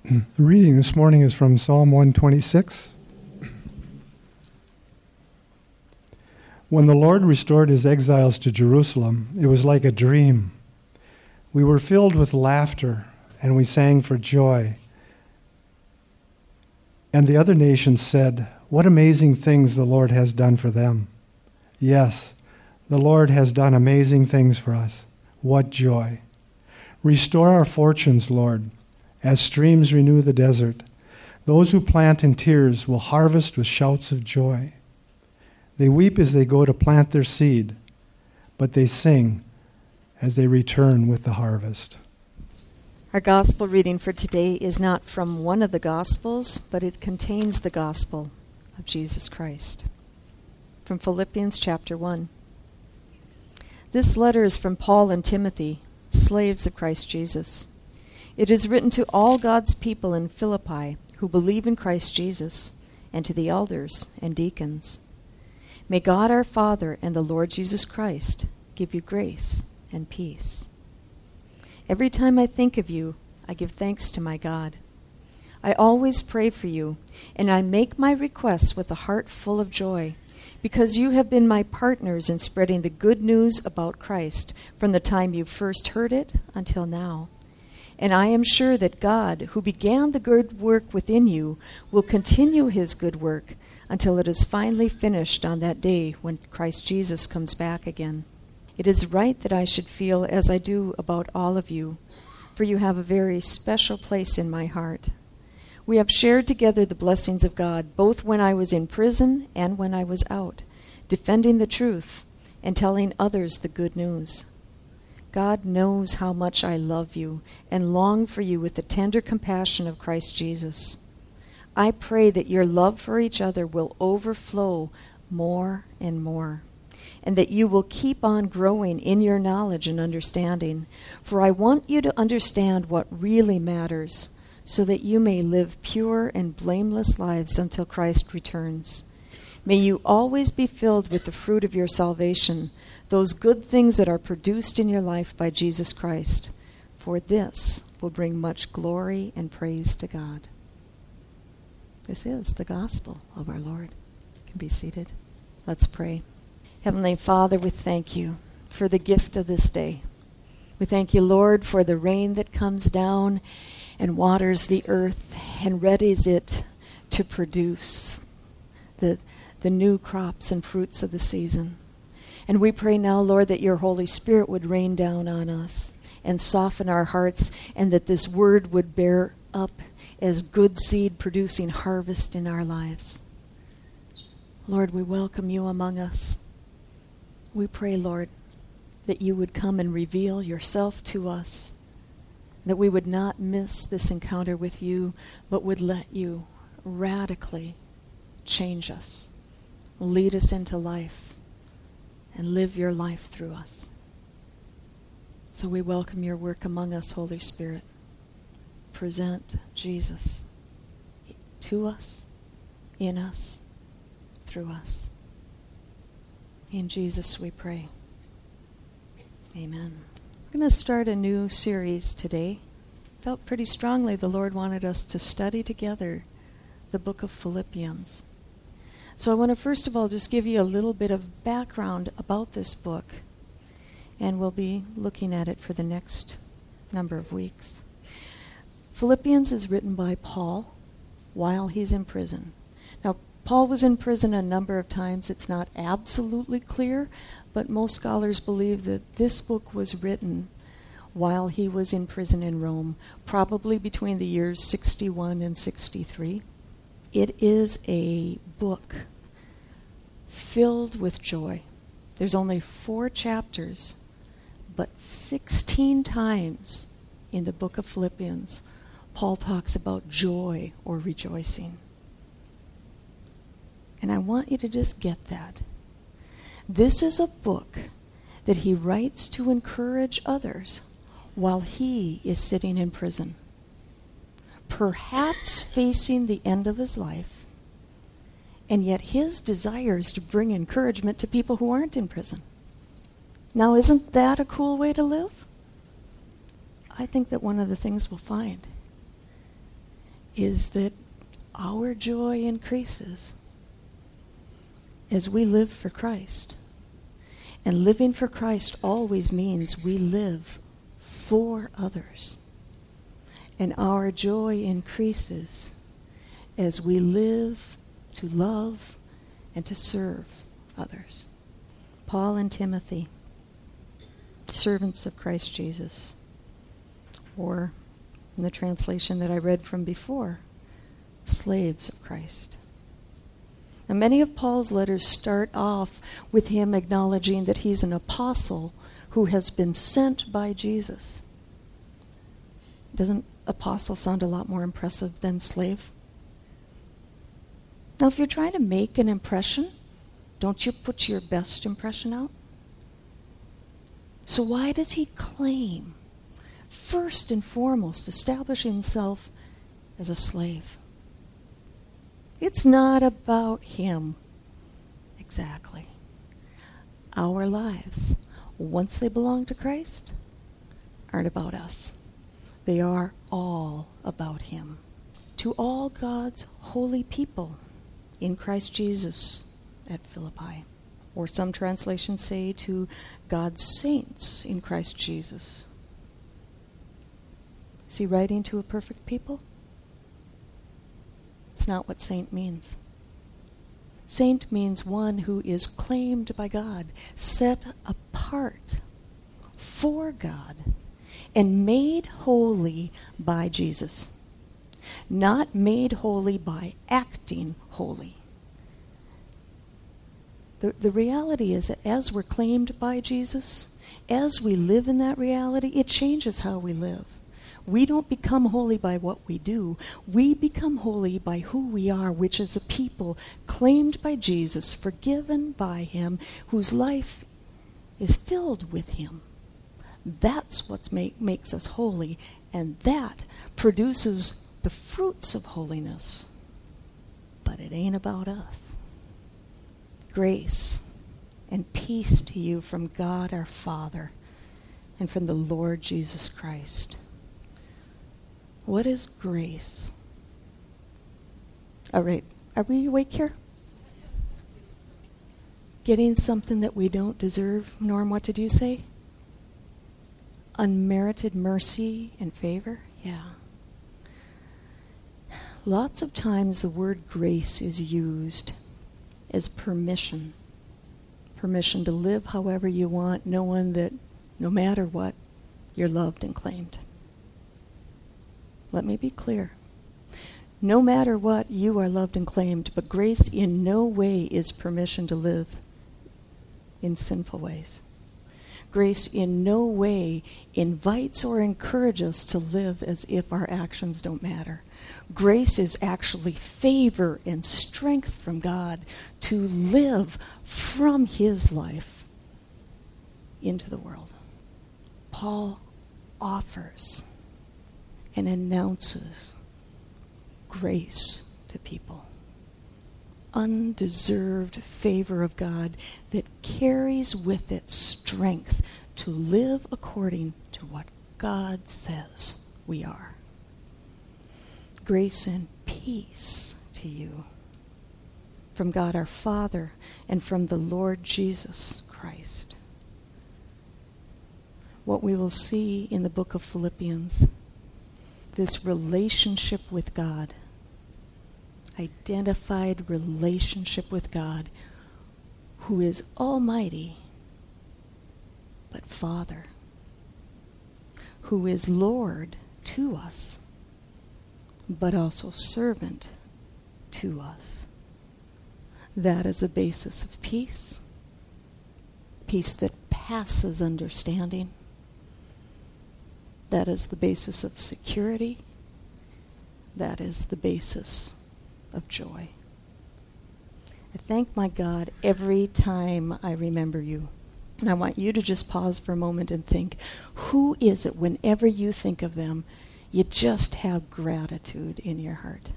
The reading this morning is from Psalm 126. When the Lord restored his exiles to Jerusalem, it was like a dream. We were filled with laughter, and we sang for joy. And the other nations said, "What amazing things the Lord has done for them." Yes, the Lord has done amazing things for us. What joy. Restore our fortunes, Lord, as streams renew the desert. Those who plant in tears will harvest with shouts of joy. They weep as they go to plant their seed, but they sing as they return with the harvest. Our gospel reading for today is not from one of the gospels, but it contains the gospel of Jesus Christ. From Philippians chapter 1. This letter is from Paul and Timothy, slaves of Christ Jesus. It is written to all God's people in Philippi who believe in Christ Jesus, and to the elders and deacons. May God our Father and the Lord Jesus Christ give you grace and peace. Every time I think of you, I give thanks to my God. I always pray for you, and I make my requests with a heart full of joy, because you have been my partners in spreading the good news about Christ from the time you first heard it until now. And I am sure that God, who began the good work within you, will continue his good work until it is finally finished on that day when Christ Jesus comes back again. It is right that I should feel as I do about all of you, for you have a very special place in my heart. We have shared together the blessings of God, both when I was in prison and when I was out, defending the truth and telling others the good news. God knows how much I love you and long for you with the tender compassion of Christ Jesus. I pray that your love for each other will overflow more and more, and that you will keep on growing in your knowledge and understanding. For I want you to understand what really matters, so that you may live pure and blameless lives until Christ returns. May you always be filled with the fruit of your salvation, those good things that are produced in your life by Jesus Christ, for this will bring much glory and praise to God. This is the gospel of our Lord. You can be seated. Let's pray. Heavenly Father, we thank you for the gift of this day. We thank you, Lord, for the rain that comes down and waters the earth and readies it to produce the new crops and fruits of the season. And we pray now, Lord, that your Holy Spirit would rain down on us and soften our hearts, and that this word would bear up as good seed producing harvest in our lives. Lord, we welcome you among us. We pray, Lord, that you would come and reveal yourself to us, that we would not miss this encounter with you, but would let you radically change us, lead us into life, and live your life through us. So we welcome your work among us, Holy Spirit. Present Jesus to us, in us, through us. In Jesus we pray. Amen. We're going to start a new series today. Felt pretty strongly the Lord wanted us to study together the book of Philippians. So I want to first of all just give you a little bit of background about this book, and we'll be looking at it for the next number of weeks. Philippians is written by Paul while he's in prison. Now, Paul was in prison a number of times. It's not absolutely clear, but most scholars believe that this book was written while he was in prison in Rome, probably between the years 61 and 63. It is a book filled with joy. There's only 4 chapters, but 16 times in the book of Philippians, Paul talks about joy or rejoicing. And I want you to just get that. This is a book that he writes to encourage others while he is sitting in prison, perhaps facing the end of his life, and yet his desire is to bring encouragement to people who aren't in prison. Now, isn't that a cool way to live? I think that one of the things we'll find is that our joy increases as we live for Christ. And living for Christ always means we live for others. And our joy increases as we live to love and to serve others. Paul and Timothy, servants of Christ Jesus, or in the translation that I read from before, slaves of Christ. Now, many of Paul's letters start off with him acknowledging that he's an apostle who has been sent by Jesus. Doesn't apostle sound a lot more impressive than slave? Now, if you're trying to make an impression, don't you put your best impression out? So why does he claim, first and foremost, establish himself as a slave? It's not about him. Exactly. Our lives, once they belong to Christ, aren't about us. They are all about him. To all God's holy people in Christ Jesus at Philippi. Or some translations say to God's saints in Christ Jesus. Is he writing to a perfect people? It's not what saint means. Saint means one who is claimed by God, set apart for God, and made holy by Jesus. Not made holy by acting holy. The reality is that as we're claimed by Jesus, as we live in that reality, it changes how we live. We don't become holy by what we do. We become holy by who we are, which is a people claimed by Jesus, forgiven by him, whose life is filled with him. That's what makes us holy, and that produces the fruits of holiness. But it ain't about us. Grace and peace to you from God our Father and from the Lord Jesus Christ. What is grace? All right, are we awake here? Getting something that we don't deserve. Norm, what did you say? Unmerited mercy and favor? Yeah. Lots of times the word grace is used as permission. Permission to live however you want, knowing that no matter what, you're loved and claimed. Let me be clear. No matter what, you are loved and claimed, but grace in no way is permission to live in sinful ways. Grace in no way invites or encourages us to live as if our actions don't matter. Grace is actually favor and strength from God to live from his life into the world. Paul offers and announces grace to people. Undeserved favor of God that carries with it strength to live according to what God says we are. Grace and peace to you from God our Father and from the Lord Jesus Christ. What we will see in the book of Philippians, this relationship with God, identified relationship with God, who is almighty, but Father, who is Lord to us, but also servant to us. That is a basis of peace, peace that passes understanding. That is the basis of security. That is the basis of joy. I thank my God every time I remember you. And I want you to just pause for a moment and think, who is it whenever you think of them, you just have gratitude in your heart?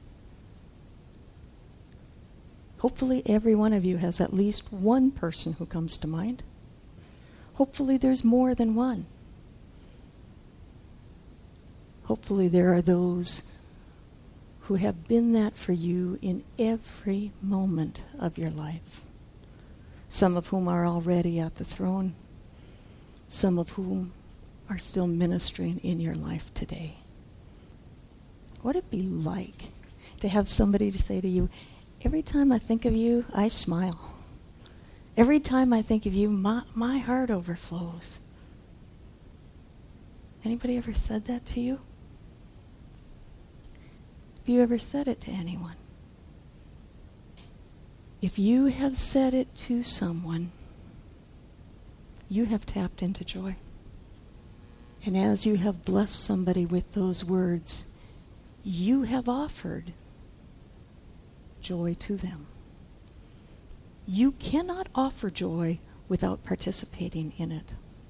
Hopefully every one of you has at least one person who comes to mind. Hopefully there's more than one. Hopefully there are those who have been that for you in every moment of your life. Some of whom are already at the throne, some of whom are still ministering in your life today. What would it be like to have somebody to say to you, every time I think of you, I smile. Every time I think of you, my heart overflows. Anybody ever said that to you? Have you ever said it to anyone? If you have said it to someone, you have tapped into joy. And as you have blessed somebody with those words, you have offered joy to them. You cannot offer joy without participating in it.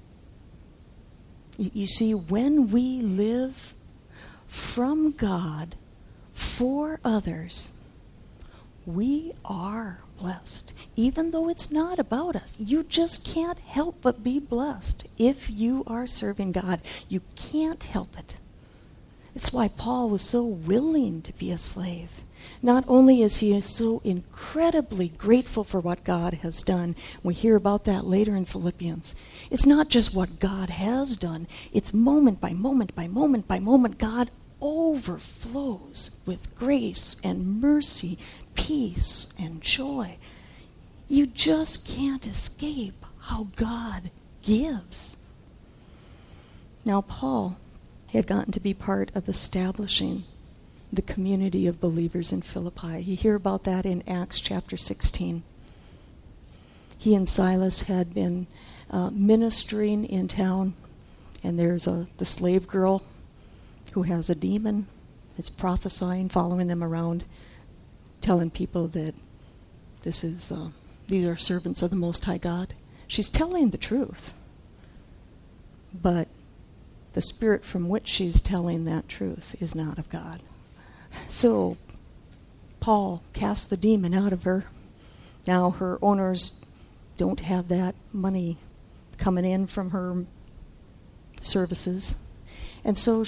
You see, when we live from God for others, we are blessed. Even though it's not about us, you just can't help but be blessed. If you are serving God, you can't help it. It's why Paul was so willing to be a slave. Not only is he so incredibly grateful for what God has done, we hear about that later in Philippians. It's not just what God has done, it's moment by moment by moment by moment, God overflows with grace and mercy, peace and joy. You just can't escape how God gives. Now, Paul had gotten to be part of establishing the community of believers in Philippi. You hear about that in Acts chapter 16. He and Silas had been ministering in town, and there's the slave girl who has a demon that's prophesying, following them around, telling people that these are servants of the Most High God. She's telling the truth, but the spirit from which she's telling that truth is not of God. So Paul cast the demon out of her. Now her owners don't have that money coming in from her services. And so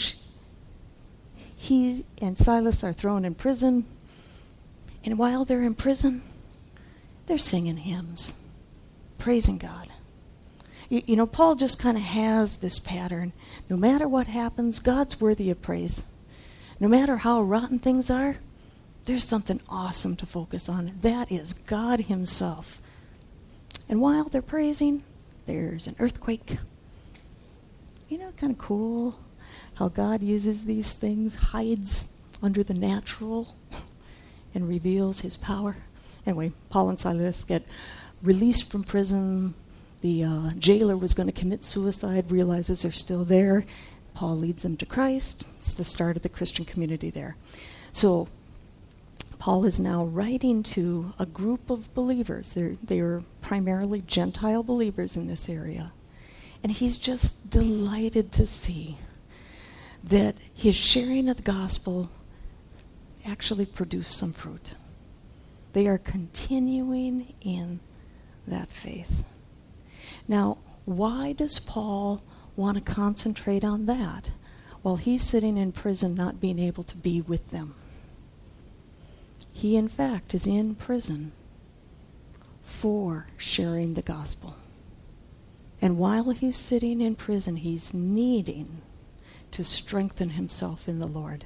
he and Silas are thrown in prison. And while they're in prison, they're singing hymns, praising God. You know, Paul just kind of has this pattern. No matter what happens, God's worthy of praise. No matter how rotten things are, there's something awesome to focus on. That is God himself. And while they're praising, there's an earthquake. You know, kind of cool how God uses these things, hides under the natural, and reveals his power. Anyway, Paul and Silas get released from prison. The jailer was going to commit suicide, realizes they're still there. Paul leads them to Christ. It's the start of the Christian community there. So Paul is now writing to a group of believers. They are primarily Gentile believers in this area. And he's just delighted to see that his sharing of the gospel actually produced some fruit. They are continuing in that faith. Now, why does Paul want to concentrate on that while he's sitting in prison not being able to be with them? He, in fact, is in prison for sharing the gospel. And while he's sitting in prison, he's needing to strengthen himself in the Lord.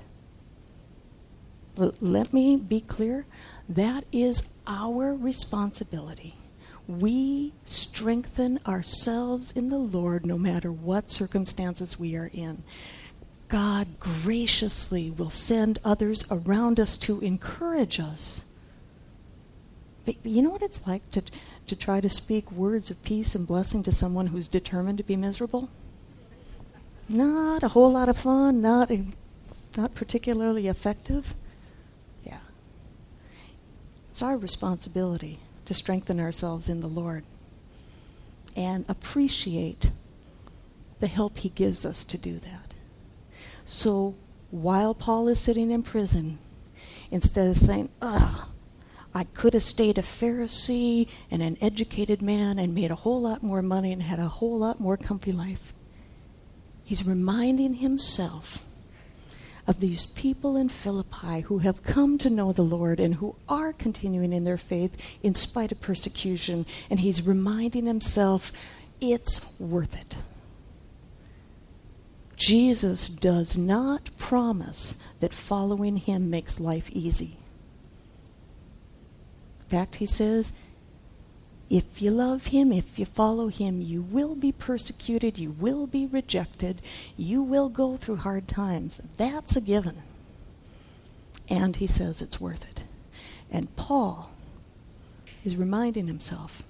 Let me be clear, that is our responsibility. We strengthen ourselves in the Lord no matter what circumstances we are in. God graciously will send others around us to encourage us. But you know what it's like to try to speak words of peace and blessing to someone who's determined to be miserable? Not a whole lot of fun, not particularly effective. Yeah. It's our responsibility to strengthen ourselves in the Lord and appreciate the help he gives us to do that. So while Paul is sitting in prison, instead of saying, I could have stayed a Pharisee and an educated man and made a whole lot more money and had a whole lot more comfy life, he's reminding himself of these people in Philippi who have come to know the Lord and who are continuing in their faith in spite of persecution. And he's reminding himself, it's worth it. Jesus does not promise that following him makes life easy. In fact, he says, if you love him, if you follow him, you will be persecuted, you will be rejected, you will go through hard times. That's a given. And he says it's worth it. And Paul is reminding himself.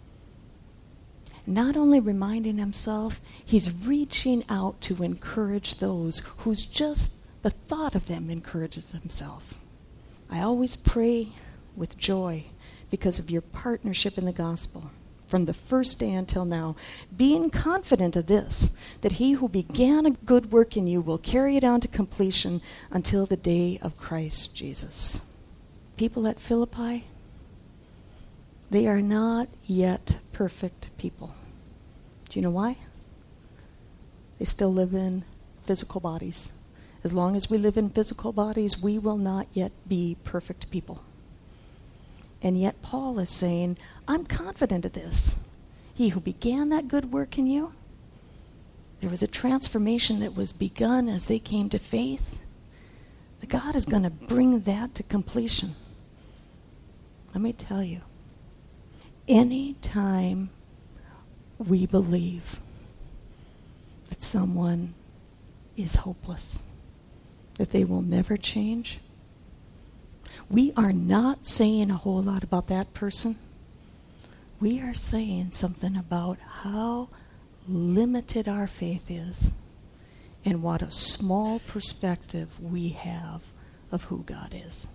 Not only reminding himself, he's reaching out to encourage those who's just the thought of them encourages himself. I always pray with joy because of your partnership in the gospel from the first day until now, being confident of this, that he who began a good work in you will carry it on to completion until the day of Christ Jesus. People at Philippi, they are not yet perfect people. Do you know why? They still live in physical bodies. As long as we live in physical bodies, we will not yet be perfect people. And yet Paul is saying, I'm confident of this. He who began that good work in you, there was a transformation that was begun as they came to faith. That God is going to bring that to completion. Let me tell you, any time we believe that someone is hopeless, that they will never change, we are not saying a whole lot about that person. We are saying something about how limited our faith is and what a small perspective we have of who God is.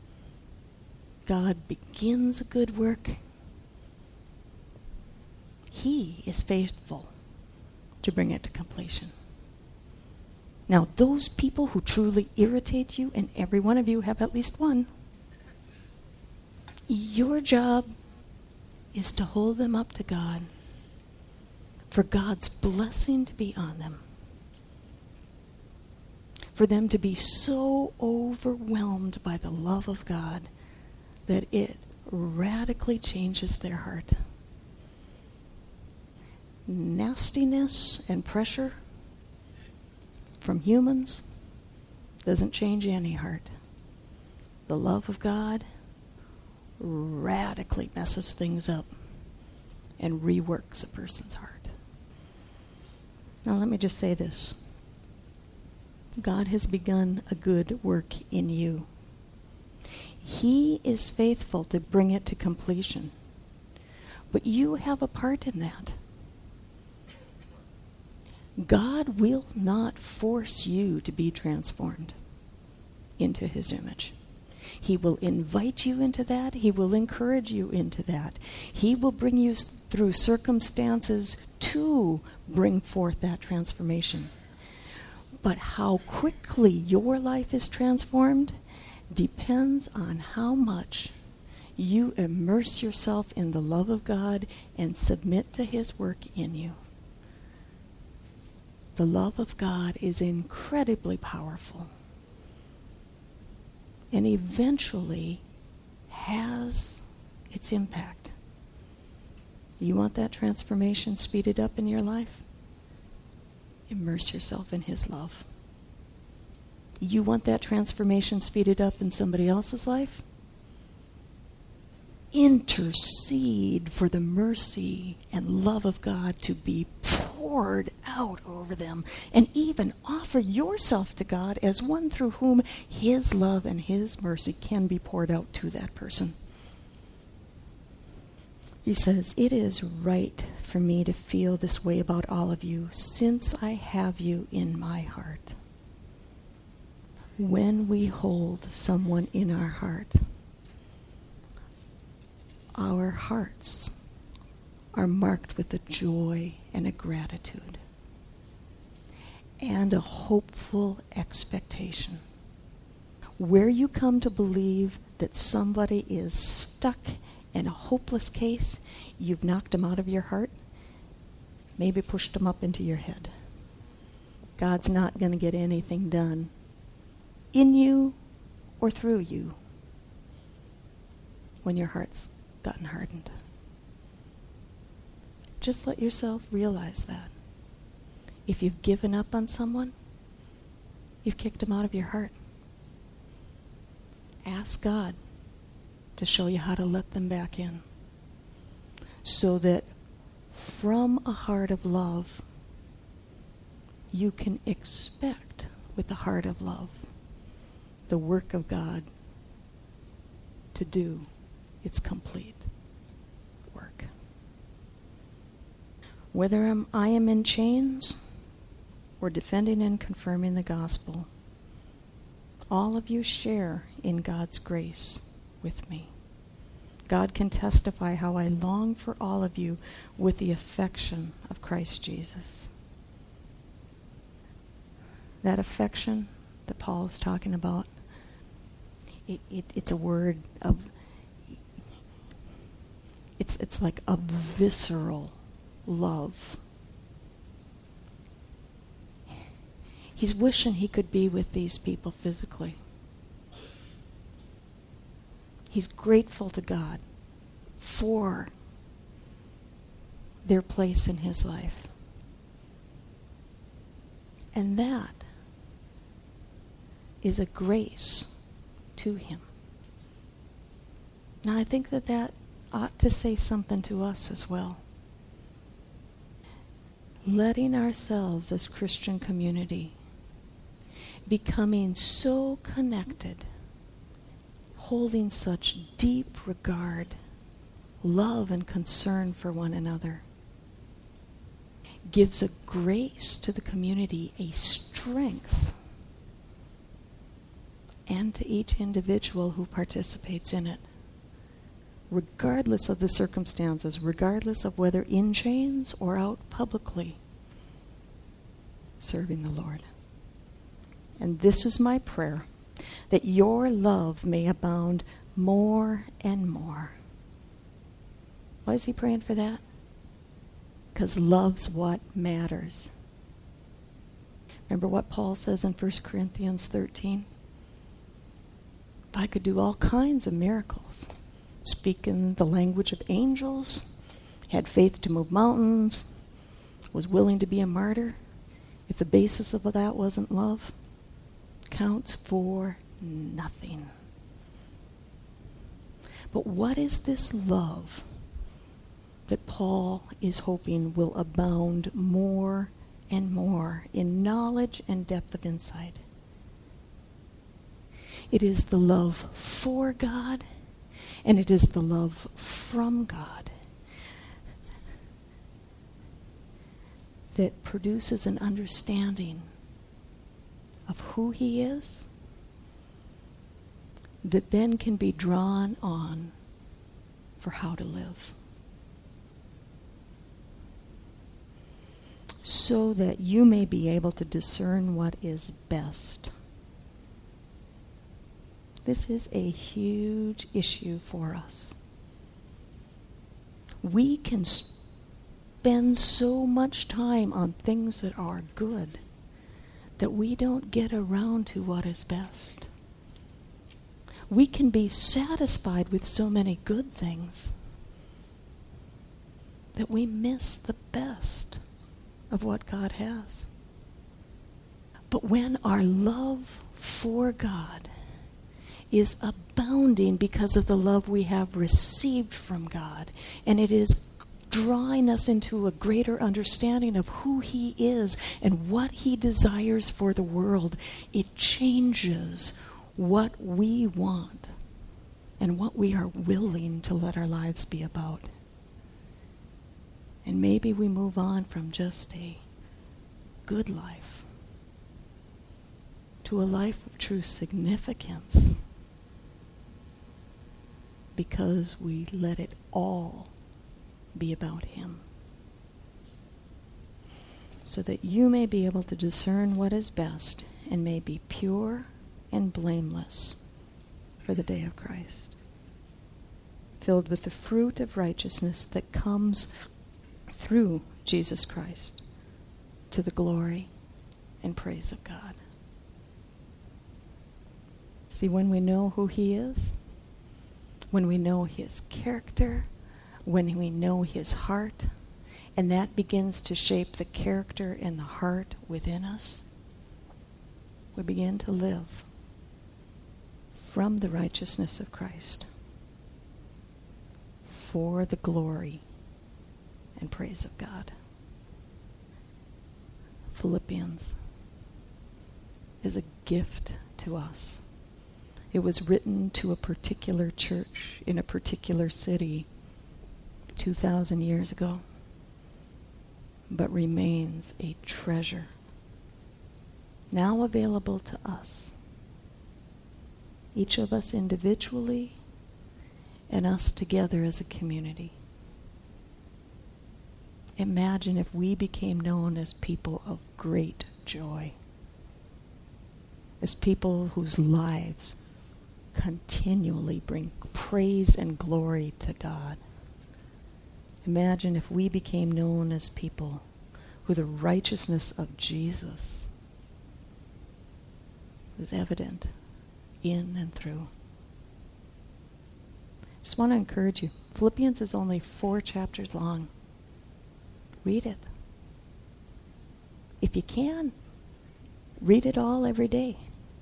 God begins a good work. He is faithful to bring it to completion. Now, those people who truly irritate you, and every one of you have at least one, your job is to hold them up to God, for God's blessing to be on them, for them to be so overwhelmed by the love of God that it radically changes their heart. Nastiness and pressure from humans doesn't change any heart. The love of God radically messes things up and reworks a person's heart. Now let me just say this. God has begun a good work in you. He is faithful to bring it to completion. But you have a part in that. God will not force you to be transformed into his image. He will invite you into that. He will encourage you into that. He will bring you through circumstances to bring forth that transformation. But how quickly your life is transformed depends on how much you immerse yourself in the love of God and submit to his work in you. The love of God is incredibly powerful and eventually has its impact. You want that transformation speeded up in your life? Immerse yourself in his love. You want that transformation speeded up in somebody else's life? Intercede for the mercy and love of God to be poured out over them, and even offer yourself to God as one through whom his love and his mercy can be poured out to that person. He says, it is right for me to feel this way about all of you, since I have you in my heart. When we hold someone in our heart, our hearts are marked with a joy and a gratitude and a hopeful expectation. Where you come to believe that somebody is stuck in a hopeless case, you've knocked them out of your heart, maybe pushed them up into your head. God's not going to get anything done in you or through you when your heart's gotten hardened. Just let yourself realize that. If you've given up on someone, you've kicked them out of your heart. Ask God to show you how to let them back in, so that from a heart of love, you can expect with the heart of love the work of God to do its complete work. Whether I am in chains or defending and confirming the gospel, all of you share in God's grace with me. God can testify how I long for all of you with the affection of Christ Jesus. That affection that Paul is talking about, it's a word of, it's like a visceral love. He's wishing he could be with these people physically. He's grateful to God for their place in his life. And that is a grace to him. Now, I think that ought to say something to us as well. Letting ourselves as Christian community becoming so connected, holding such deep regard, love, and concern for one another, gives a grace to the community, a strength, and to each individual who participates in it, regardless of the circumstances, regardless of whether in chains or out publicly serving the Lord. And this is my prayer, that your love may abound more and more. Why is he praying for that? Because love's what matters. Remember what Paul says in 1 Corinthians 13? If I could do all kinds of miracles, speak in the language of angels, had faith to move mountains, was willing to be a martyr, if the basis of that wasn't love, counts for nothing. But what is this love that Paul is hoping will abound more and more in knowledge and depth of insight? It is the love for God, and it is the love from God that produces an understanding of who he is, that then can be drawn on for how to live. So that you may be able to discern what is best. This is a huge issue for us. We can spend so much time on things that are good that we don't get around to what is best. We can be satisfied with so many good things that we miss the best of what God has. But when our love for God is abounding because of the love we have received from God, and it is drawing us into a greater understanding of who he is and what he desires for the world, it changes what we want and what we are willing to let our lives be about. And maybe we move on from just a good life to a life of true significance, because we let it all be about him. So that you may be able to discern what is best and may be pure and blameless for the day of Christ, filled with the fruit of righteousness that comes through Jesus Christ to the glory and praise of God. See, when we know who He is, when we know His character, when we know His heart, and that begins to shape the character and the heart within us, we begin to live from the righteousness of Christ for the glory and praise of God. Philippians is a gift to us. It was written to a particular church in a particular city 2,000 years ago, but remains a treasure now available to us, each of us individually and us together as a community. Imagine if we became known as people of great joy, as people whose lives continually bring praise and glory to God. Imagine if we became known as people who the righteousness of Jesus is evident in and through. Just want to encourage you. Philippians is only 4 chapters long. Read it. If you can, read it all every day.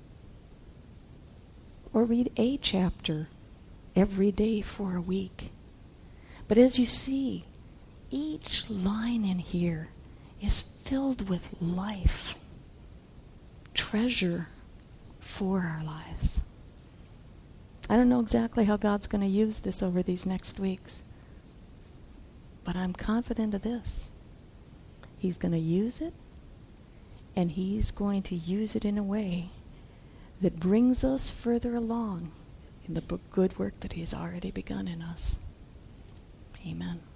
Or read a chapter every day for a week. But as you see, each line in here is filled with life, treasure for our lives. I don't know exactly how God's going to use this over these next weeks, but I'm confident of this. He's going to use it, and He's going to use it in a way that brings us further along in the good work that He's already begun in us. Amen.